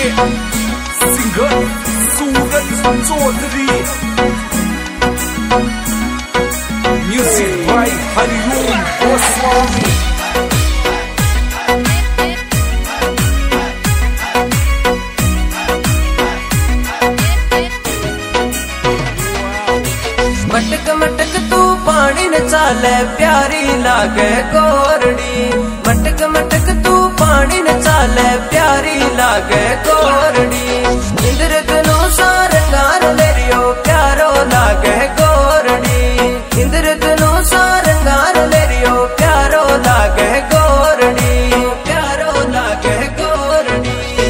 Singer Suraj Chaudhary, music by Hariom Goswami. मटक मटक तू पानी न चाले प्यारी लागे गोरड़ी। मटक मटक तू पानी न चाले प्यारी लागे गोरड़ी। इंद्र तनु सारंगार लेरियो प्यारो लागे गोरड़ी। इंद्र तनु सारंगार लेरियो प्यारो लागे गोरड़ी। प्यारो लागे गोरड़ी।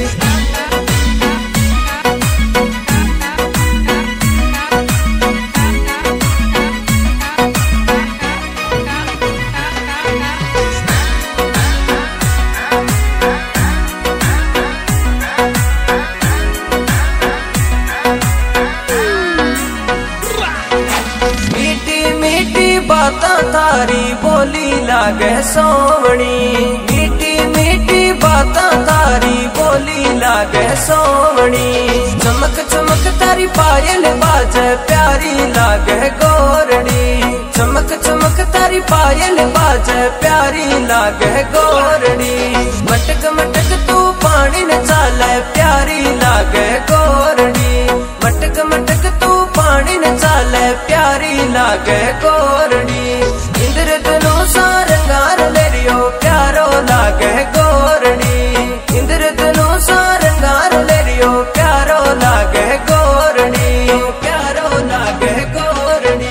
बातां थारी बोली लागे सोवणी। मीठी मीठी बातां थारी बोली लागे सोवणी। चमक चमक तारी पायल बाजे प्यारी लागे गोरड़ी। चमक चमक तारी पायल बाजे प्यारी लागे गोरड़ी। मटक मटक तू पानी न चाले प्यारी लागे गोरड़ी। मटक मटक तू पानी न चाले प्यारी लागे गोरड़ी। इंद्र तनु सारंगार लेरियो प्यारो लागे गोरड़ी। इंद्र तनु सारंगार लेरियो प्यारो लागे गोरड़ी। प्यारो लागे गोरड़ी।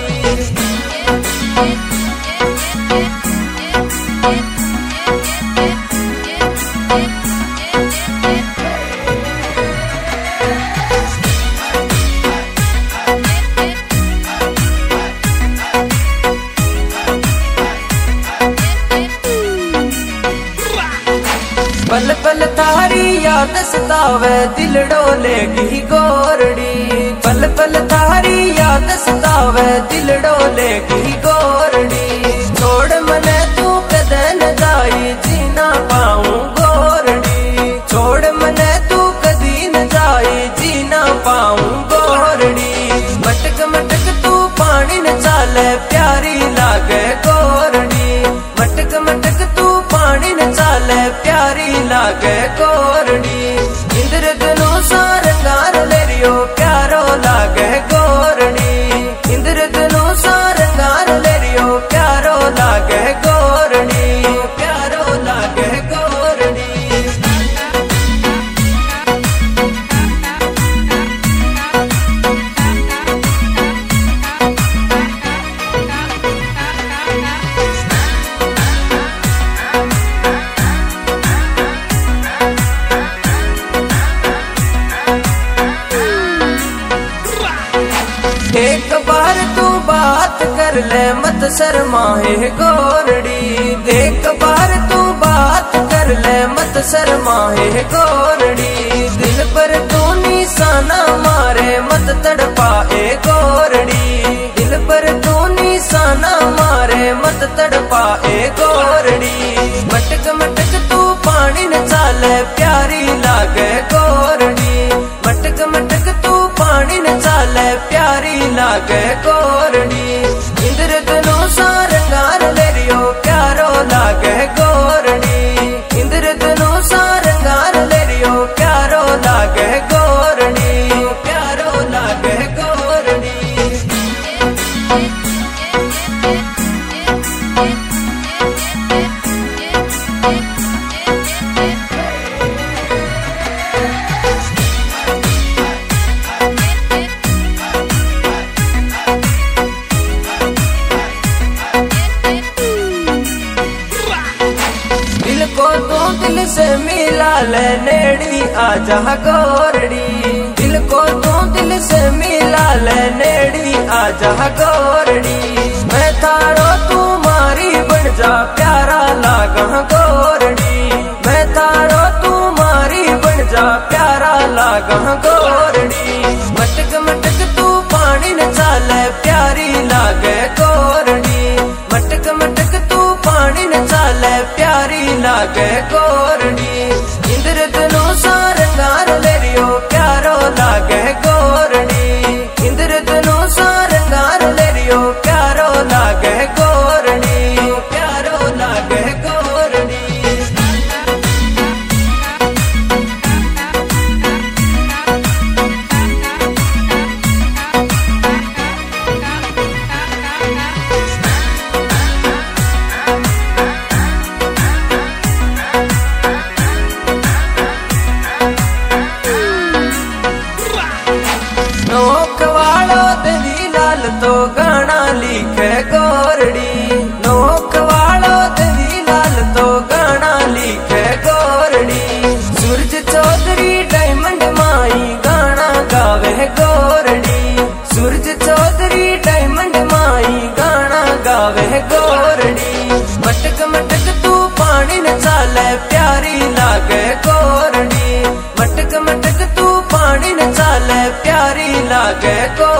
पल पल थारी याद सतावे दिल डोलेगी गोरड़ी। पल पल थारी याद सतावे दिल डोलेगी गोरड़ी। छोड़ मने तू कदे न जाई जीना पाऊं गोरड़ी। छोड़ मने तू कदी न जाई जीना पाऊं गोरड़ी। मटक मटक तू पानी न चाले प्यारी लागे गोरड़ी। मटक मटक तू पानी न चाले प्यारी लागे गोरड़ी। इंद्र तनु सारंगार लेरियो प्यारो लागे गोरड़ी। इंद्र तनु सारंगार लेरियो प्यारो लागे गोरड़ी। प्यारो लागे गोरड़ी। एक बार तू बात कर ले मत शर्माए गोरड़ी। एक बार तू बात कर ले मत शर्माए गोरड़ी। दिल पर तू निशाना मारे मत तड़पाए गोरड़ी। दिल पर तू निशाना मारे मत तड़पाए गोरड़ी। मटक मटक तू पानी न चाले प्यारी लागे गोरड़ी। मटक मटक तू पानी न चाले प्यारी लागे गोरड़ी। इंद्र तनु सारंगार लेरियो प्यारो लागे गोरड़ी। इंद्र तनु सारंगार लेरियो प्यारो लागे गोरड़ी। प्यारो लागे गोरड़ी। दिल को तू दिल से मिला ले नेड़ी आजा गोरड़ी। दिल को तू दिल से मिला ले नेड़ी आजा गोरड़ी। मैं थारो तू मारी बन जा प्यारा लागा गोरड़ी। मैं थारो तू मारी बन जा प्यारा लागा गोरड़ी। मटक मटक तू पानी न चाले प्यारी लागे गोरड़ी। मटक मटक तू पानी न चाले प्यारी लागे गोरड़ी। इंद्र तनु सारंगार ले लागे गोरड़ी। मटक मटक तू पानी न चाले प्यारी लागे गोरड़ी।